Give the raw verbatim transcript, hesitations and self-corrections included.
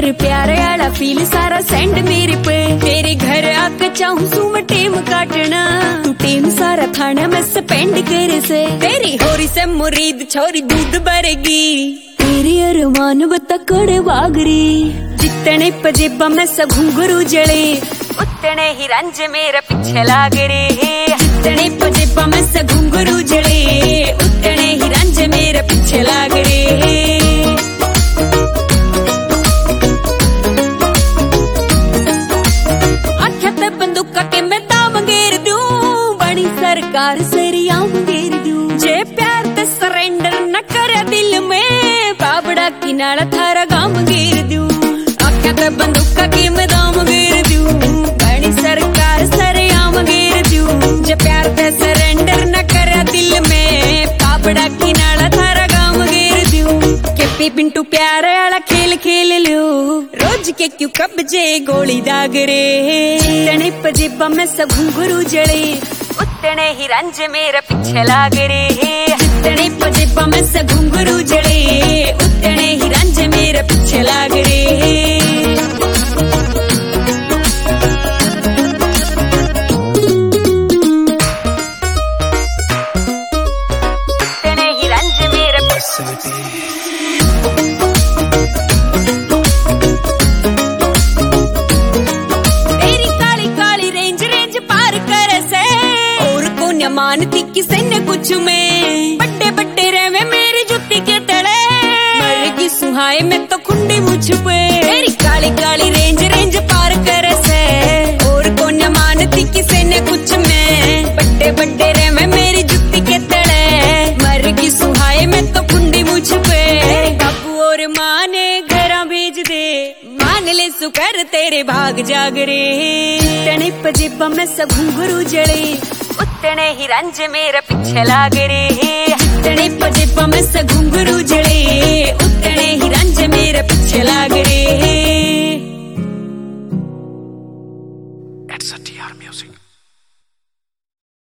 कर प्यारे वाला फील सारा सेंड मेरे पे। तेरे घर आके चाहूं सू मैं टेम काटना, तू टेम सारा थाना में स्पेंड करे से। तेरी होरी से मुरीद छोरी दूध भरेगी, तेरी अरमान बता कड़े वागरी। जितने पजेबा में से घुंघरू जले, उतने ही रंज मेरा पीछे लाग रे। जितने पजेबा में से घुंघरू जले, उतने ही रंज मेरा पीछे लाग रे। आख्या बंदूक के मैं दाम गेर दूं, बड़ी सरकार सरिया गेर दूं। जे प्यार ते सरेंडर न करे दिल में, बाबड़ा किनारा थारा गाम गेर दूं। आख्या ते बंदूक के मैं दाम गेर दूं, बड़ी सरकार सरिया गेर दूं। जे प्यार ते सरेंडर न करे दिल में, बाबड़ा किनारा थारा गाम गेर दूं। के पी पिंटू प्यार वाला खेल खेल लो, रोज के क्यों कब्जे गोली दाग रे। जितने पजेबा में से घुंघरू जले, उतने ही रंज मेरा पीछे लाग रे। जितने पजेबा में से घुंघरू जले, उतने ही रंज मेरा पीछे लाग रे। उतने ही रंज मेरा मानती किसे न कुछ में, बड्डे बड्डे रहवे मेरी जुत्ती के तले। मरेगी सुहाए में तो खुंडी मुझ पे, मेरी काली काली रेंज रेंज पार कर से। और कौन मानती किसे न कुछ में, बड्डे बड्डे रहवे मेरी जुत्ती के तले। मरेगी सुहाए में तो खुंडी मुझ पे। बाबू और माँ ने घरा भेज दे, मान ले सुकर तेरे भाग जाग रे। तने पजेबा में से घुंघरू जले, उतने ही रंज मेरा पीछे लाग रे। जितने पजेबा में से घुंघरू जले, उतने ही रंज मेरा पीछे लाग रे।